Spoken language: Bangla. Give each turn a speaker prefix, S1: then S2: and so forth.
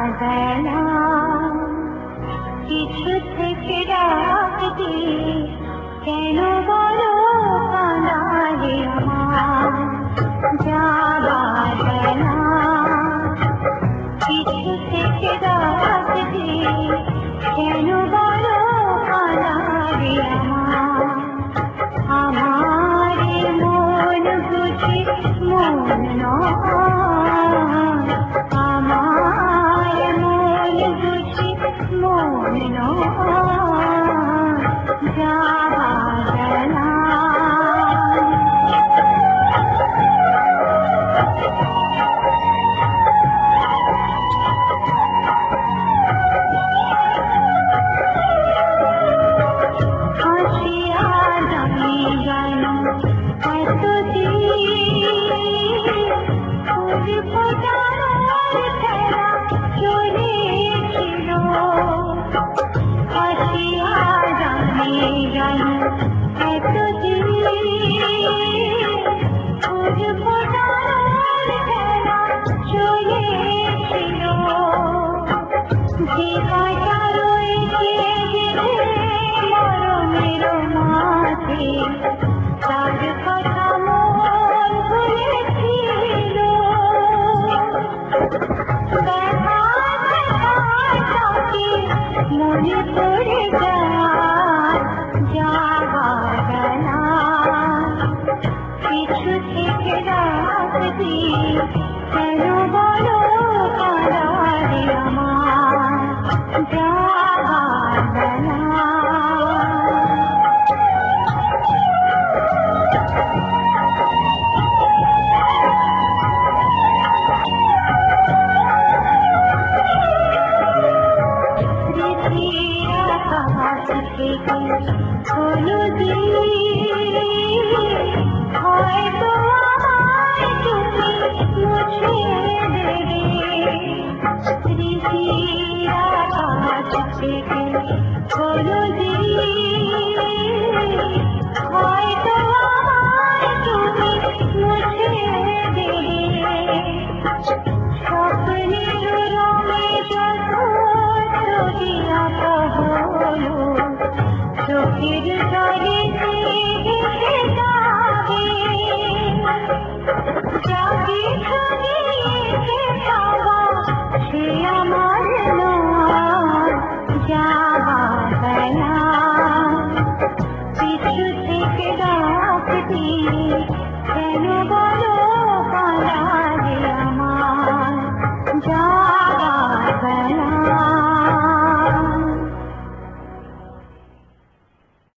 S1: বেলা কিছু থেকে ডাকতে কেন বলো কাঁদালে আমার যাবার বেলা কিছু থেকে ডাকতে কেন বলো কাঁদালে আমার মন বুঝি মন নয় আমার মন বুঝি মন নয় যাবার বেলা মনে পড়ে যায় যাবার বেলা কিছু থেকে রাখতে কেন বলো কাঁদালে আমার যাবার বেলা হলো হয়তো আমায় তুমি মুছে দেবে স্মৃতির আকাশ থেকে হলো হয়তো আমায় তুমি মুছে দেবে স্বপ্নের রঙে যত ছবি আঁকা হলো চোখের জলে